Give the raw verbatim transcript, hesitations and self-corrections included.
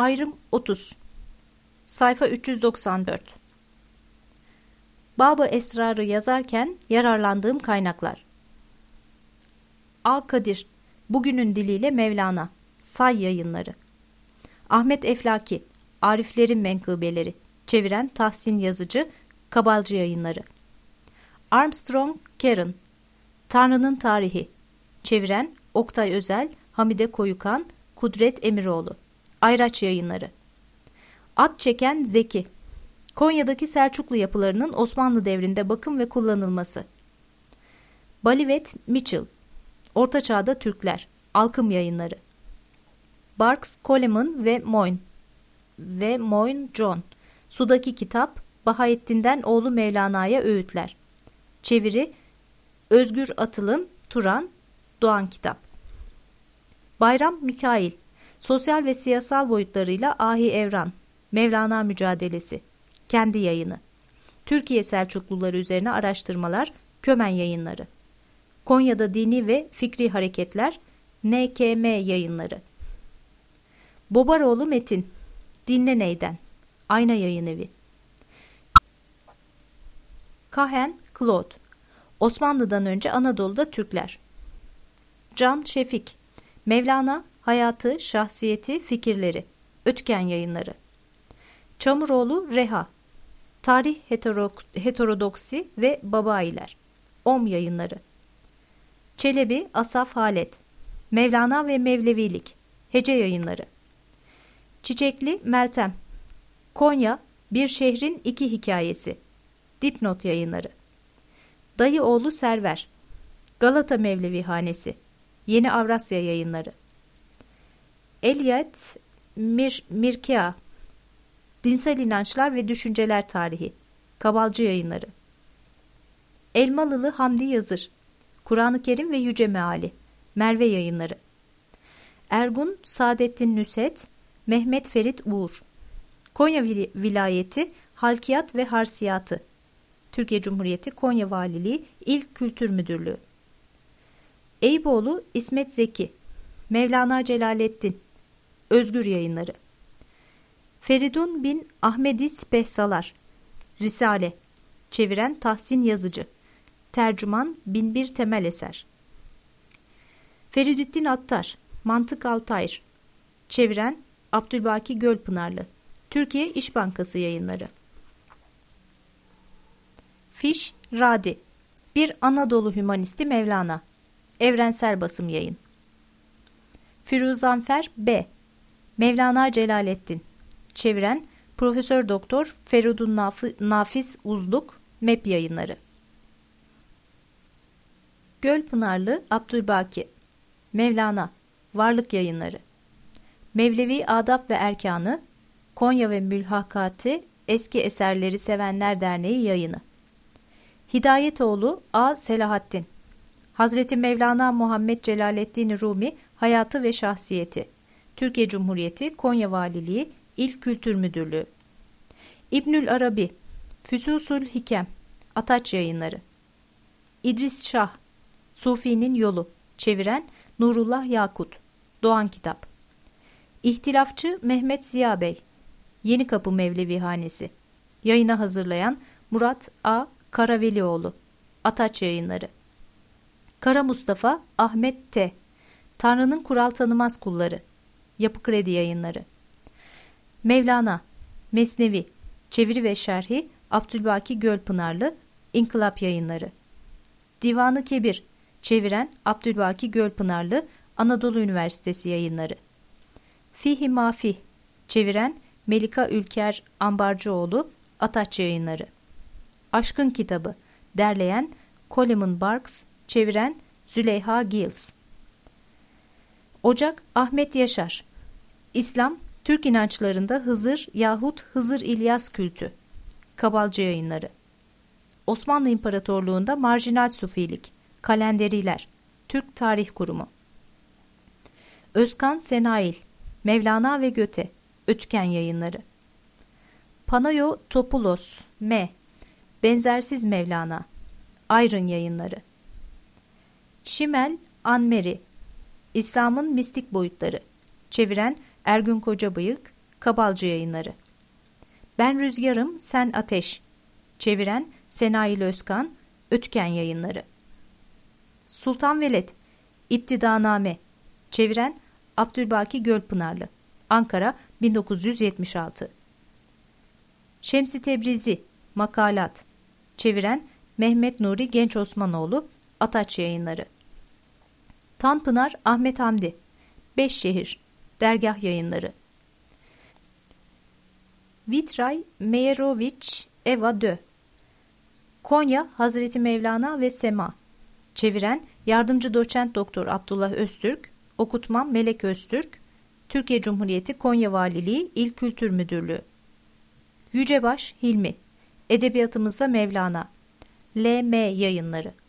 Ayrım otuz. Sayfa üç yüz doksan dört. Bab-ı Esrar'ı yazarken yararlandığım kaynaklar. A. Kadir, bugünün diliyle Mevlana, Say Yayınları. Ahmet Eflaki, Ariflerin Menkıbeleri, çeviren Tahsin Yazıcı, Kabalcı Yayınları. Armstrong Karen, Tanrı'nın Tarihi, çeviren Oktay Özel, Hamide Koyukan, Kudret Emiroğlu, Ayraç Yayınları. At çeken Zeki, Konya'daki Selçuklu yapılarının Osmanlı devrinde bakım ve kullanılması. Balivet Mitchell, Orta Çağ'da Türkler, Alkım Yayınları. Barks, Coleman ve Moyne ve Moyne John, Sudaki Kitap, Bahaettin'den oğlu Mevlana'ya öğütler. Çeviri Özgür Atılım, Turan, Doğan Kitap. Bayram Mikail, Sosyal ve siyasal boyutlarıyla Ahi Evran, Mevlana Mücadelesi, Kendi Yayını. Türkiye Selçukluları üzerine araştırmalar, Kömen Yayınları. Konya'da Dini ve Fikri Hareketler, N K M Yayınları. Bobaroğlu Metin, Dinle Neyden, Ayna Yayınevi. Kahen Claude, Osmanlı'dan önce Anadolu'da Türkler. Can Şefik, Mevlana, Hayatı, Şahsiyeti, Fikirleri, Ötken Yayınları. Çamuroğlu Reha, Tarih Heterok Heterodoksi ve Babailer, Om Yayınları. Çelebi Asaf Halet, Mevlana ve Mevlevilik, Hece Yayınları. Çiçekli Meltem, Konya, Bir Şehrin İki Hikayesi, Dipnot Yayınları. Dayıoğlu Server, Galata Mevlevihanesi, Yeni Avrasya Yayınları. Eliyet Mir Mirkea, Dinsel İnançlar ve Düşünceler Tarihi, Kabalcı Yayınları. Elmalılı Hamdi Yazır, Kur'an-ı Kerim ve Yüce Meali, Merve Yayınları. Ergun Saadettin Nüset, Mehmet Ferit Uğur, Konya Vilayeti Halkiyat ve Harsiyatı, Türkiye Cumhuriyeti Konya Valiliği İl Kültür Müdürlüğü. Eyüboğlu İsmet Zeki, Mevlana Celaleddin, Özgür Yayınları. Feridun bin Ahmedi Spehsalar, Risale, çeviren Tahsin Yazıcı, tercüman Binbir Temel Eser. Feridüddin Attar, Mantık Altayr, çeviren Abdülbaki Gölpınarlı, Türkiye İş Bankası Yayınları. Fiş Radi, Bir Anadolu Hümanisti Mevlana, Evrensel Basım Yayın. Firuzanfer B, Mevlana Celaleddin, çeviren Profesör Doktor Feridun Nafiz Uzluk, M E P Yayınları. Gölpınarlı Abdülbaki, Mevlana, Varlık Yayınları. Mevlevi Adab ve Erkanı, Konya ve Mülhakati Eski Eserleri Sevenler Derneği Yayını. Hidayetoğlu A. Selahaddin, Hazreti Mevlana Muhammed Celaleddin Rumi, Hayatı ve Şahsiyeti, Türkiye Cumhuriyeti Konya Valiliği İl Kültür Müdürlüğü. İbnül Arabi, Füsusül Hikem, Ataç Yayınları. İdris Şah, Sufi'nin Yolu, çeviren Nurullah Yakut, Doğan Kitap. İhtilafçı Mehmet Ziya Bey, Yenikapı Mevlevihanesi, yayına hazırlayan Murat A. Karavelioğlu, Ataç Yayınları. Kara Mustafa Ahmet T, Tanrı'nın Kural Tanımaz Kulları, Yapı Kredi Yayınları. Mevlana, Mesnevi, çeviri ve şerhi Abdülbaki Gölpınarlı, İnkılap Yayınları. Divanı Kebir, çeviren Abdülbaki Gölpınarlı, Anadolu Üniversitesi Yayınları. Fihi Mafih, çeviren Melika Ülker Ambarcıoğlu, Ataç Yayınları. Aşkın Kitabı, derleyen Coleman Barks, çeviren Züleyha Giles. Ocak Ahmet Yaşar, İslam, Türk inançlarında Hızır yahut Hızır İlyas kültü, Kabalcı Yayınları. Osmanlı İmparatorluğu'nda marjinal sufilik, Kalenderiler, Türk Tarih Kurumu. Özkan Senail, Mevlana ve Göte, Ötken Yayınları. Panayotopoulos M, Benzersiz Mevlana, Ayrın Yayınları. Şimel Anmeri, İslam'ın Mistik Boyutları, çeviren Ergün Kocabıyık, Kabalcı Yayınları. Ben Rüzgarım, Sen Ateş. Çeviren Senail Özkan, Ötken Yayınları. Sultan Veled, İptidaname. Çeviren Abdülbaki Gölpınarlı. Ankara, bin dokuz yüz yetmiş altı. Şemsi Tebrizi, Makalat. Çeviren Mehmet Nuri Genç Osmanoğlu, Ataç Yayınları. Tanpınar Ahmet Hamdi, Beşşehir, Dergah Yayınları. Vitray Meyeroviç Eva Dö. Konya Hazreti Mevlana ve Sema. Çeviren Yardımcı Doçent Doktor Abdullah Öztürk, okutmam Melek Öztürk, Türkiye Cumhuriyeti Konya Valiliği İl Kültür Müdürlüğü. Yücebaş Hilmi, Edebiyatımızda Mevlana, L M Yayınları.